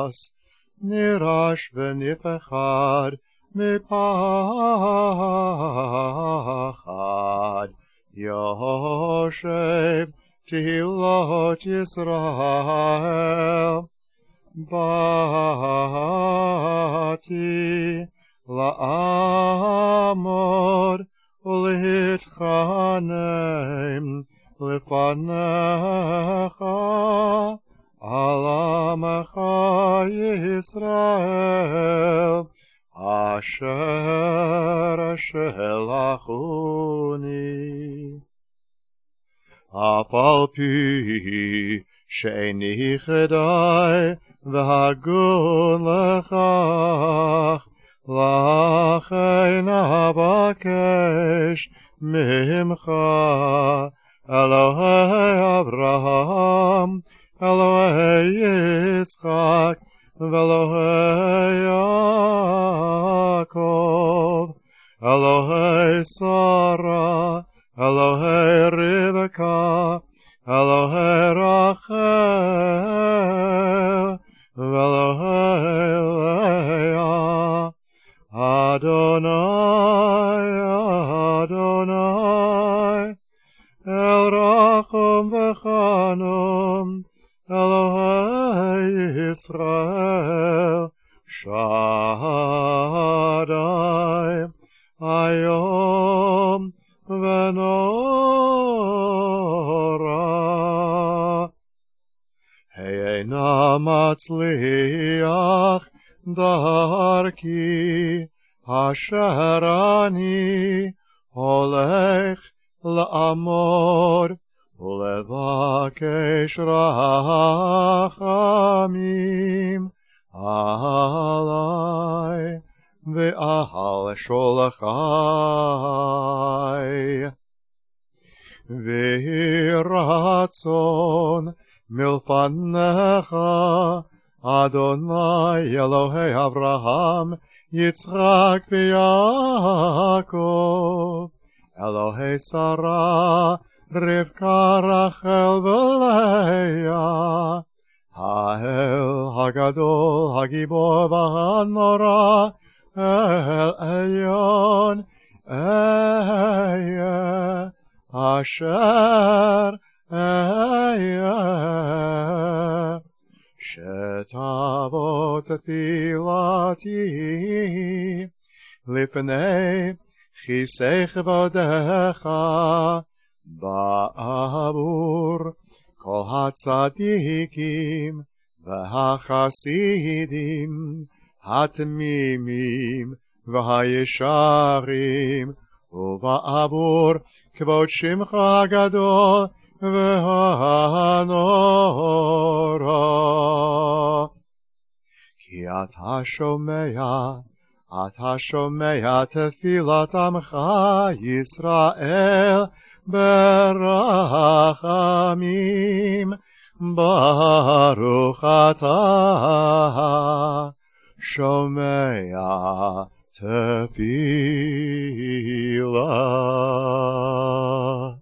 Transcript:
יעש, נירש ונפחד מפחד. יושב תהילות ישראל, באתי לעמוד ולהתחנן לפניך על עמך ישראל אשר שלחוני. אף על פי שאיני חדאי והגון לכך, לכן אבקש ממך, אלוהי אברהם, אלוהי יצחק, ואלוהי יעקב, אלוהי שרה, אלוהי רבקה, אלוהי רחל, ואלוהי לאה, אדוני, אדוני, אל רחום וחנון, אלוהי ישראל, שדי, היום ונורא. הנה מצליח דרכי, אשר אני הולך לעמוד ולבקש רחמים עלי ועל שולחי. ויהי רצון מלפניך, אדוני אלוהי אברהם, יצחק ויעקב, אלוהי שרה, רבקה, רחל ולאה, האל הגדול, הגיבור והנורא, אל עליון אהיה, אשר אהיה. שתבוא תפילתי לפני כיסא כבודך, בעבור כל הצדיקים והחסידים, התמימים והישרים, ובעבור כבוד שמך הגדול והנורא. כי אתה שומע תפילת עמך ישראל ברחמים, ברוך אתה שומע תפילה.